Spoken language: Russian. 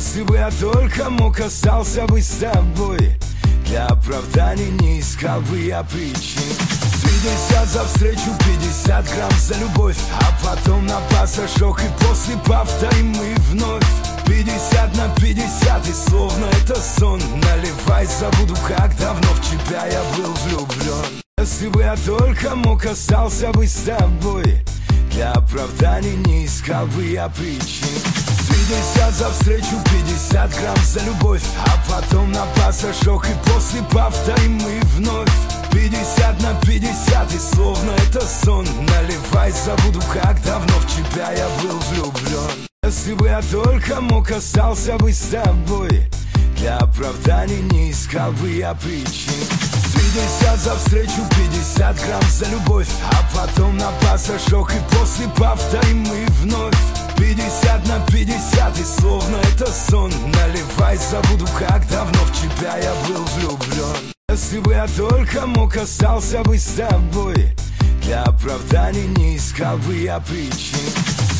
Если бы я только мог, остался бы с тобой. Для оправданий не искал бы я причин. 50 за встречу, 50 грамм за любовь, а потом на пасашок, и после повторим мы вновь. 50 на 50, и словно это сон. Наливай, забуду, как давно в тебя я был влюблен. Если бы я только мог, остался бы с тобой. Для оправданий не искал бы я причин. 50 за встречу, 50 грамм за любовь, а потом на пасашок, и после повторим мы вновь. 50 на 50, и словно это сон. Наливай, забуду, как давно в тебя я был влюблен. Если бы я только мог, остался бы с тобой. Для оправданий не искал бы я причин. 50 за встречу, 50 грамм за любовь, а потом на пасашок, и после повторим мы вновь. 50 на 50, и словно это сон. Наливай, забуду, как давно в тебя я был влюблен. Если бы я только мог, остался бы с тобой. Для оправданий не искал бы я причин.